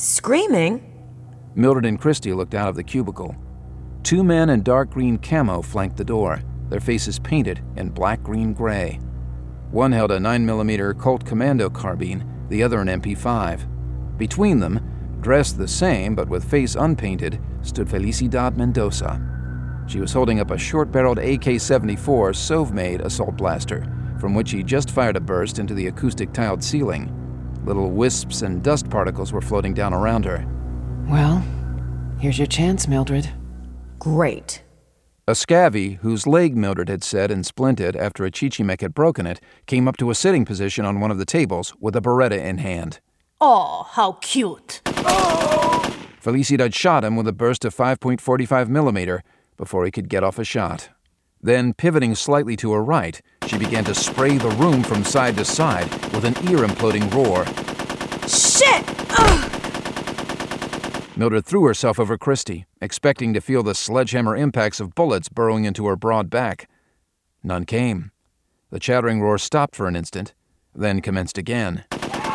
Screaming? Mildred and Christy looked out of the cubicle. 2 men in dark green camo flanked the door, their faces painted in black-green-gray. One held a 9mm Colt Commando carbine, the other an MP5. Between them, dressed the same but with face unpainted, stood Felicidad Mendoza. She was holding up a short-barreled AK-74 Sov-made assault blaster, from which he just fired a burst into the acoustic tiled ceiling. Little wisps and dust particles were floating down around her. Well, here's your chance, Mildred. Great. A scavvy, whose leg Mildred had set and splinted after a Chichimec had broken it, came up to a sitting position on one of the tables with a Beretta in hand. Oh, how cute. Felicidad shot him with a burst of 5.45mm before he could get off a shot. Then, pivoting slightly to her right, she began to spray the room from side to side with an ear-imploding roar. Shit! Ugh. Mildred threw herself over Christy, expecting to feel the sledgehammer impacts of bullets burrowing into her broad back. None came. The chattering roar stopped for an instant, then commenced again.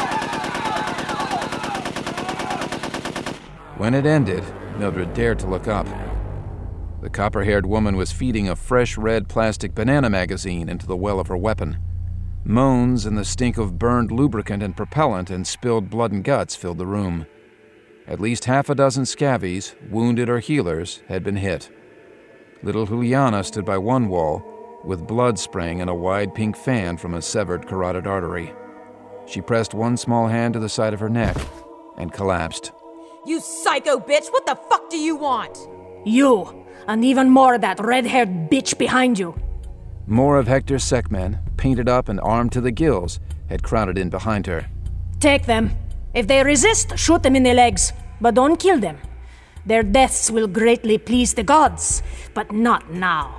When it ended, Mildred dared to look up. The copper-haired woman was feeding a fresh red plastic banana magazine into the well of her weapon. Moans and the stink of burned lubricant and propellant and spilled blood and guts filled the room. At least half a dozen scavvies, wounded or healers, had been hit. Little Juliana stood by one wall, with blood spraying in a wide pink fan from a severed carotid artery. She pressed one small hand to the side of her neck and collapsed. You psycho bitch! What the fuck do you want? You, and even more of that red-haired bitch behind you. More of Hector's Sekmen, painted up and armed to the gills, had crowded in behind her. Take them. If they resist, shoot them in the legs, but don't kill them. Their deaths will greatly please the gods, but not now.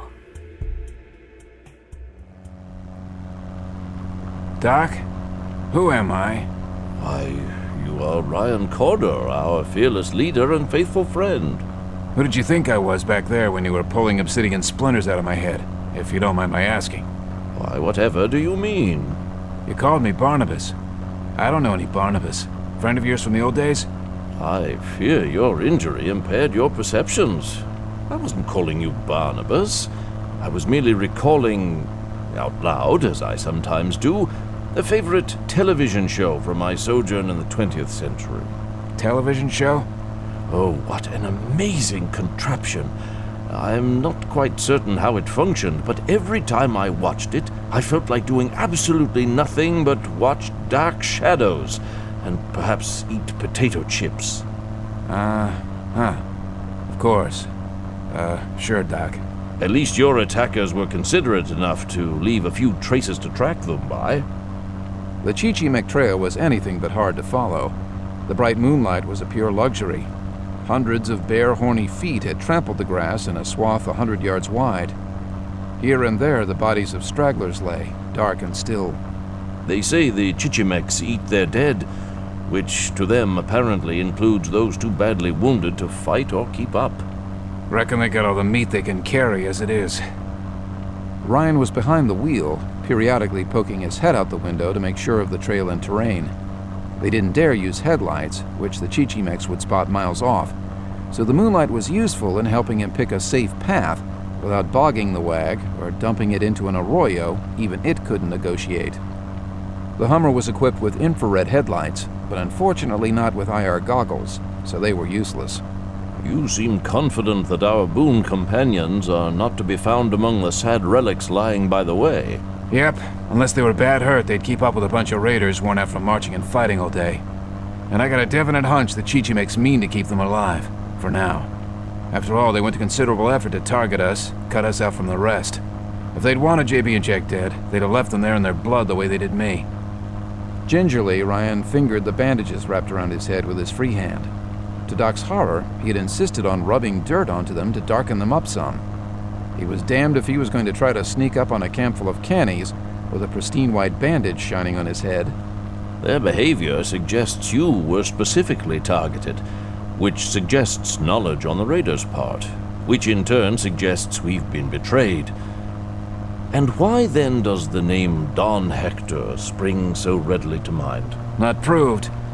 Doc? Who am I? Why, you are Ryan Corder, our fearless leader and faithful friend. Who did you think I was back there when you were pulling obsidian splinters out of my head, if you don't mind my asking? Why, whatever do you mean? You called me Barnabas. I don't know any Barnabas. Friend of yours from the old days? I fear your injury impaired your perceptions. I wasn't calling you Barnabas. I was merely recalling, out loud, as I sometimes do, a favorite television show from my sojourn in the 20th century. Television show? Oh, what an amazing contraption. I'm not quite certain how it functioned, but every time I watched it, I felt like doing absolutely nothing but watch dark shadows and perhaps eat potato chips. Of course. Sure, Doc. At least your attackers were considerate enough to leave a few traces to track them by. The Chichimec trail was anything but hard to follow. The bright moonlight was a pure luxury. Hundreds of bare, horny feet had trampled the grass in a swath 100 yards wide. Here and there, the bodies of stragglers lay, dark and still. They say the Chichimecs eat their dead, which to them apparently includes those too badly wounded to fight or keep up. Reckon they got all the meat they can carry as it is. Ryan was behind the wheel, periodically poking his head out the window to make sure of the trail and terrain. They didn't dare use headlights, which the Chichimecs would spot miles off, so the moonlight was useful in helping him pick a safe path without bogging the wag or dumping it into an arroyo even it couldn't negotiate. The Hummer was equipped with infrared headlights, but unfortunately not with IR goggles, so they were useless. You seem confident that our boon companions are not to be found among the sad relics lying by the way. Yep, unless they were bad hurt, they'd keep up with a bunch of raiders worn out from marching and fighting all day. And I got a definite hunch the Chichimecs mean to keep them alive, for now. After all, they went to considerable effort to target us, cut us out from the rest. If they'd wanted JB and Jack dead, they'd have left them there in their blood the way they did me. Gingerly, Ryan fingered the bandages wrapped around his head with his free hand. To Doc's horror, he had insisted on rubbing dirt onto them to darken them up some. He was damned if he was going to try to sneak up on a camp full of cannies with a pristine white bandage shining on his head. Their behavior suggests you were specifically targeted, which suggests knowledge on the raiders' part, which in turn suggests we've been betrayed. And why then does the name Don Hector spring so readily to mind? Not proved.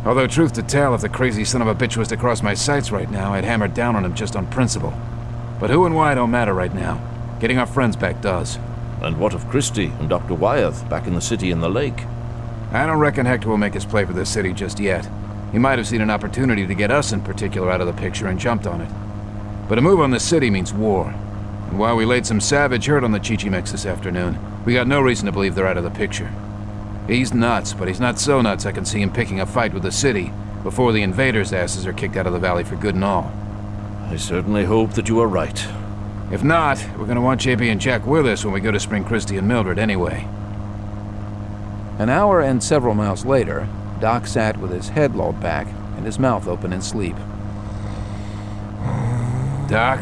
Although, truth to tell, if the crazy son of a bitch was to cross my sights right now, I'd hammer down on him just on principle. But who and why don't matter right now. Getting our friends back does. And what of Christie and Dr. Wyeth back in the city and the lake? I don't reckon Hector will make us play for this city just yet. He might have seen an opportunity to get us in particular out of the picture and jumped on it. But a move on the city means war. And while we laid some savage hurt on the Chichimecs this afternoon, we got no reason to believe they're out of the picture. He's nuts, but he's not so nuts I can see him picking a fight with the city before the invaders' asses are kicked out of the valley for good and all. I certainly hope that you are right. If not, we're gonna want JP and Jack with us when we go to Spring Christie and Mildred anyway. An hour and several miles later, Doc sat with his head lolled back and his mouth open in sleep. Doc?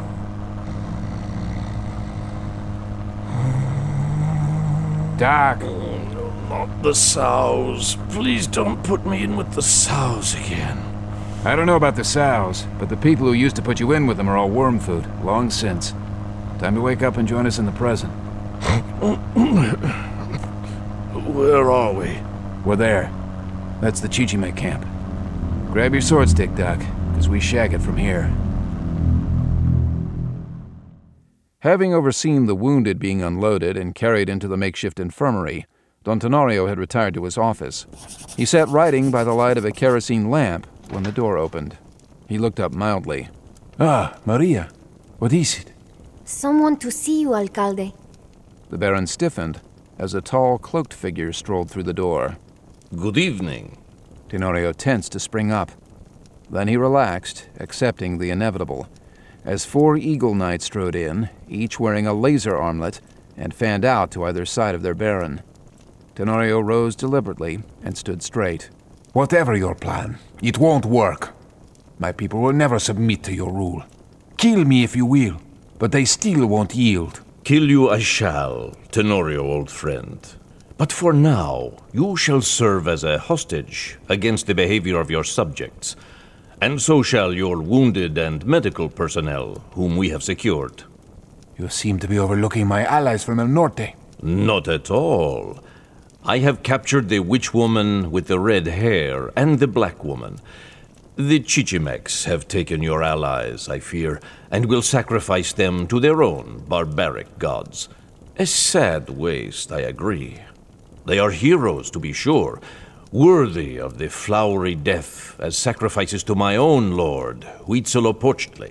Doc! Not the sows. Please don't put me in with the sows again. I don't know about the sows, but the people who used to put you in with them are all worm food, long since. Time to wake up and join us in the present. Where are we? We're there. That's the Chichimec camp. Grab your sword stick, Doc, because we shag it from here. Having overseen the wounded being unloaded and carried into the makeshift infirmary, Don Tenorio had retired to his office. He sat writing by the light of a kerosene lamp when the door opened. He looked up mildly. Ah, Maria. What is it? Someone to see you, Alcalde. The Baron stiffened as a tall, cloaked figure strolled through the door. Good evening. Tenorio tensed to spring up. Then he relaxed, accepting the inevitable, as 4 Eagle Knights strode in, each wearing a laser armlet, and fanned out to either side of their Baron. Tenorio rose deliberately and stood straight. Whatever your plan, it won't work. My people will never submit to your rule. Kill me if you will, but they still won't yield. Kill you I shall, Tenorio, old friend. But for now, you shall serve as a hostage against the behavior of your subjects, and so shall your wounded and medical personnel, whom we have secured. You seem to be overlooking my allies from El Norte. Not at all. I have captured the witch woman with the red hair and the black woman. The Chichimecs have taken your allies, I fear, and will sacrifice them to their own barbaric gods. A sad waste, I agree. They are heroes, to be sure, worthy of the flowery death as sacrifices to my own lord, Huitzilopochtli.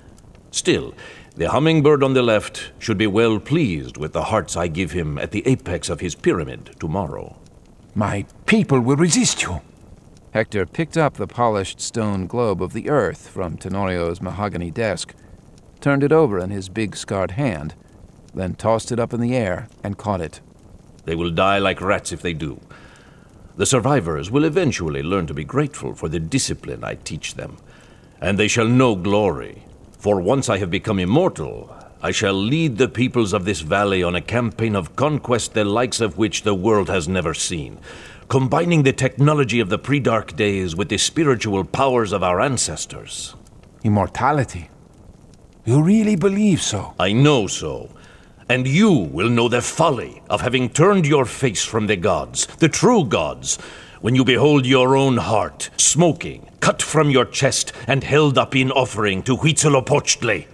Still, the hummingbird on the left should be well pleased with the hearts I give him at the apex of his pyramid tomorrow. My people will resist you. Hector picked up the polished stone globe of the earth from Tenorio's mahogany desk, turned it over in his big scarred hand, then tossed it up in the air and caught it. They will die like rats if they do. The survivors will eventually learn to be grateful for the discipline I teach them, and they shall know glory. For once I have become immortal, I shall lead the peoples of this valley on a campaign of conquest the likes of which the world has never seen, combining the technology of the pre-dark days with the spiritual powers of our ancestors. Immortality? You really believe so? I know so. And you will know the folly of having turned your face from the gods, the true gods, when you behold your own heart, smoking, cut from your chest, and held up in offering to Huitzilopochtli.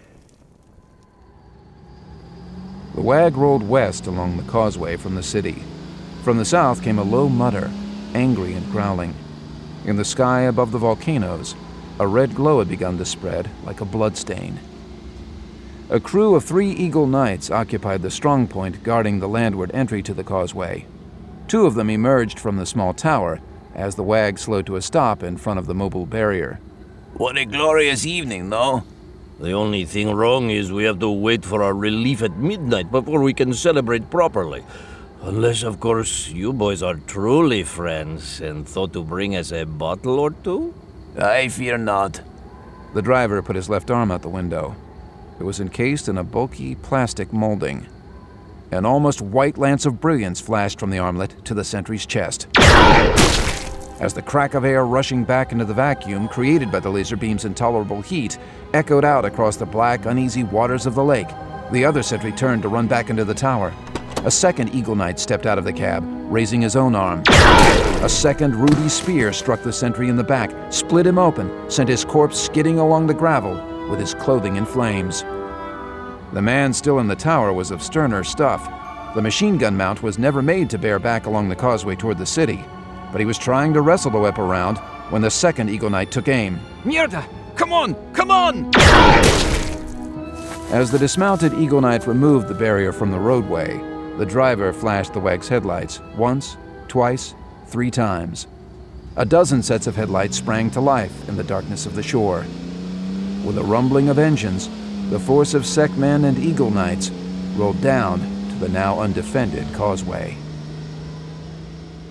The wag rolled west along the causeway from the city. From the south came a low mutter, angry and growling. In the sky above the volcanoes, a red glow had begun to spread like a bloodstain. A crew of 3 Eagle Knights occupied the strongpoint guarding the landward entry to the causeway. 2 of them emerged from the small tower as the wag slowed to a stop in front of the mobile barrier. What a glorious evening, no? The only thing wrong is we have to wait for our relief at midnight before we can celebrate properly. Unless, of course, you boys are truly friends and thought to bring us a bottle or 2? I fear not. The driver put his left arm out the window. It was encased in a bulky plastic molding. An almost white lance of brilliance flashed from the armlet to the sentry's chest. As the crack of air rushing back into the vacuum created by the laser beam's intolerable heat echoed out across the black, uneasy waters of the lake, the other sentry turned to run back into the tower. A second Eagle Knight stepped out of the cab, raising his own arm. A second Rudy spear struck the sentry in the back, split him open, sent his corpse skidding along the gravel with his clothing in flames. The man still in the tower was of sterner stuff. The machine gun mount was never made to bear back along the causeway toward the city, but he was trying to wrestle the whip around when the second Eagle Knight took aim. Mierda! Come on! Come on! As the dismounted Eagle Knight removed the barrier from the roadway, the driver flashed the wag's headlights once, twice, 3 times. A dozen sets of headlights sprang to life in the darkness of the shore. With a rumbling of engines, the force of Seckmen and Eagle Knights rolled down to the now undefended causeway.